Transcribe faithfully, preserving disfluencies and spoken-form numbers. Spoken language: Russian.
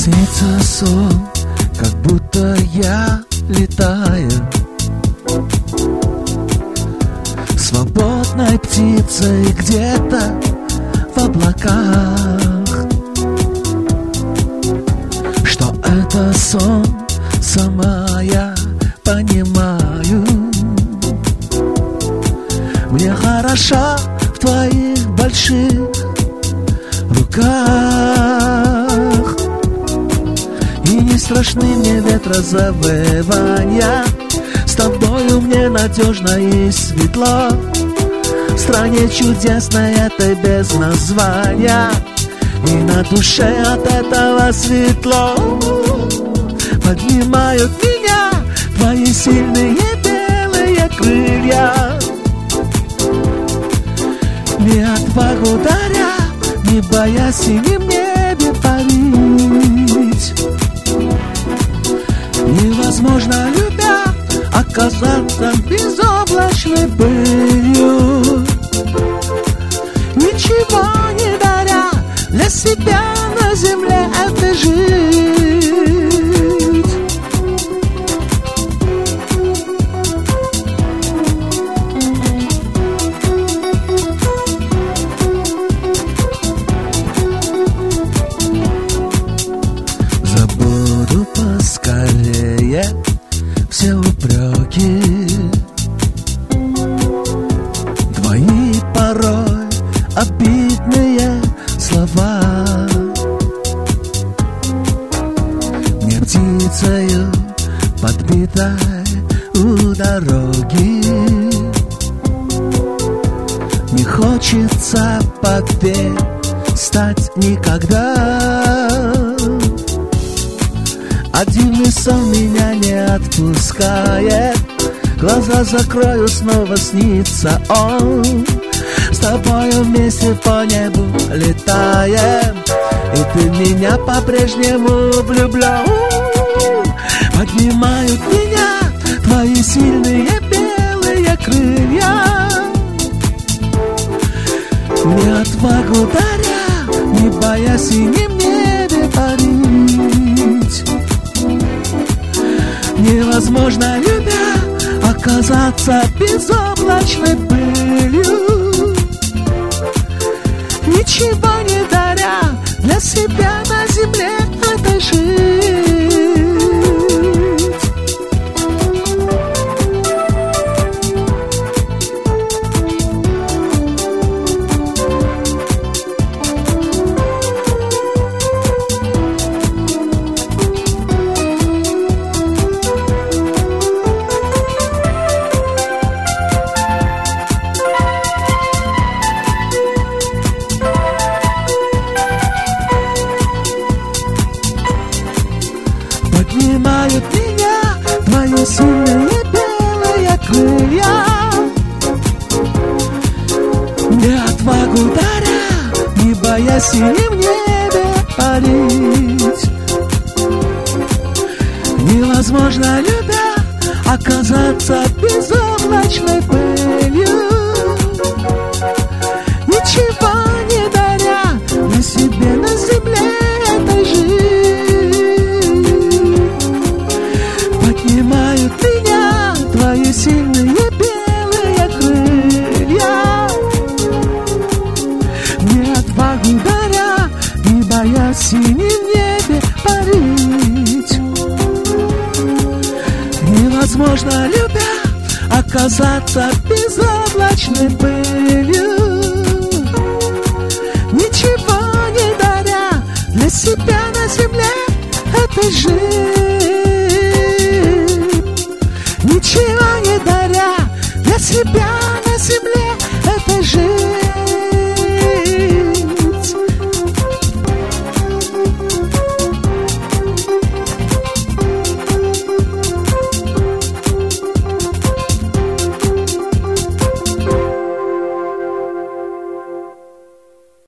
Снится сон, как будто я летаю свободной птицей где-то в облаках. Что это сон, сама я понимаю. Мне хорошо в твоих больших руках, и не страшны мне ветрозавывания. С тобою мне надежно и светло, в стране чудесной этой без названия, и на душе от этого светло. Поднимают меня твои сильные белые крылья, не отвагу даря, не боясь в синем небе парить. Невозможно, любя, оказаться безоблачной пылью, ничего не даря, для себя на земле этой жить. Забуду поскорее все упреки, твои порой обидные слова. Не птицею подбитой у дороги, не хочется подстать никогда. Один сон меня не отпускает, глаза закрою, снова снится он. С тобою вместе по небу летаем, и ты меня по-прежнему влюблен. Поднимают меня твои сильные белые крылья, не отвагу даря, не боясь в синем небе парить. Невозможно, любя, оказаться безоблачной пылью, ничего не даря, для себя на земле этой жить. Поднимают меня твои сильные белые крылья, не отвагу даря, не боясь в синем небе парить. Невозможно, любя, оказаться безоблачной пылью, ничего не даря, на себе на земле этой жить. Поднимают меня твои сильные белые крылья, не отвагу даря, не боясь в синем небе парить. Невозможно, любя, оказаться безоблачной пылью, ничего не даря, для себя на земле этой жить. Ничего не даря, для себя на земле